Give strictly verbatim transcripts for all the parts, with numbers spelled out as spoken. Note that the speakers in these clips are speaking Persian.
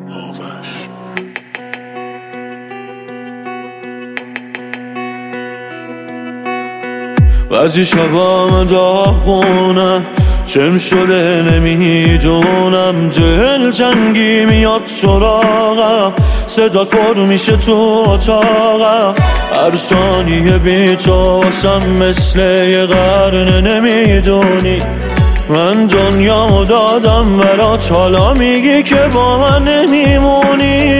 آوش بعضی شبام داغونم چم شده نمیدونم، دل جنگی میاد سراغم، صدا پر میشه تو اتاقم، هر ثانیه بی تو واسم مثل یه قرن. نمیدونی من دنیامو دادم برات، حالا میگی که با من نمیمونی.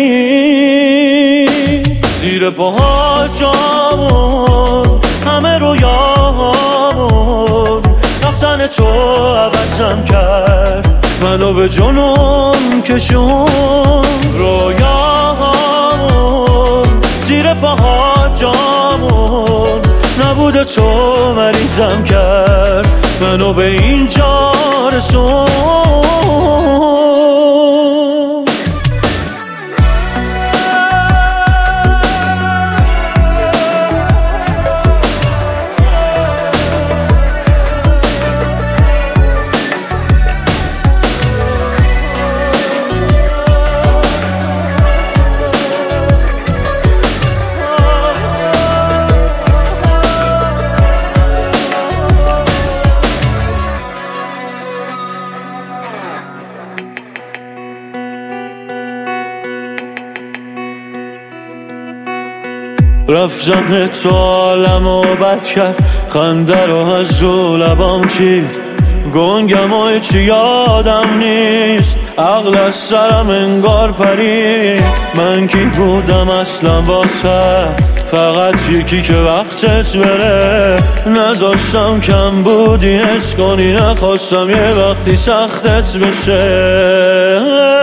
زیر پاها جامون همه رویاهامون، رفتن تو عوضم کرد، منو به جنون کشون. رویاهامون زیر پاها جامون، نبود تو مریضم کرد، منو به اینجا رسون. رفتن تو عالمو بد کرد، خنده رو از رو لبام چید، گنگم و هیچی یادم نیست، عقل از سرم انگار پرید. من کی بودم اصلا واسه، فقط یکی که وقتت بره، نذاشتم کم بودی حس کنی، نخواستم یه وقتی سختت بشه.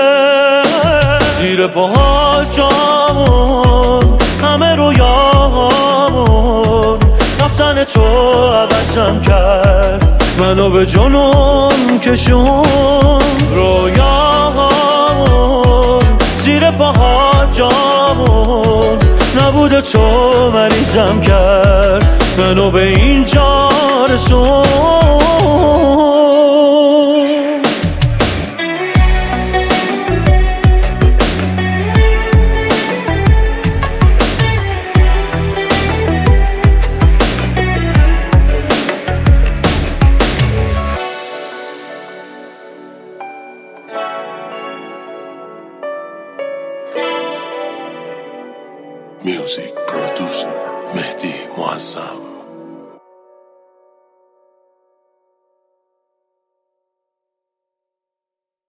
زیر پاها جامون همه رویاهامون، رفتن تو عوضم کرد، منو به جنون کشون. رویاهامون زیر پاها جامون، نبود تو مریضم کرد، منو به اینجا رسون. Music producer مهدی معظم.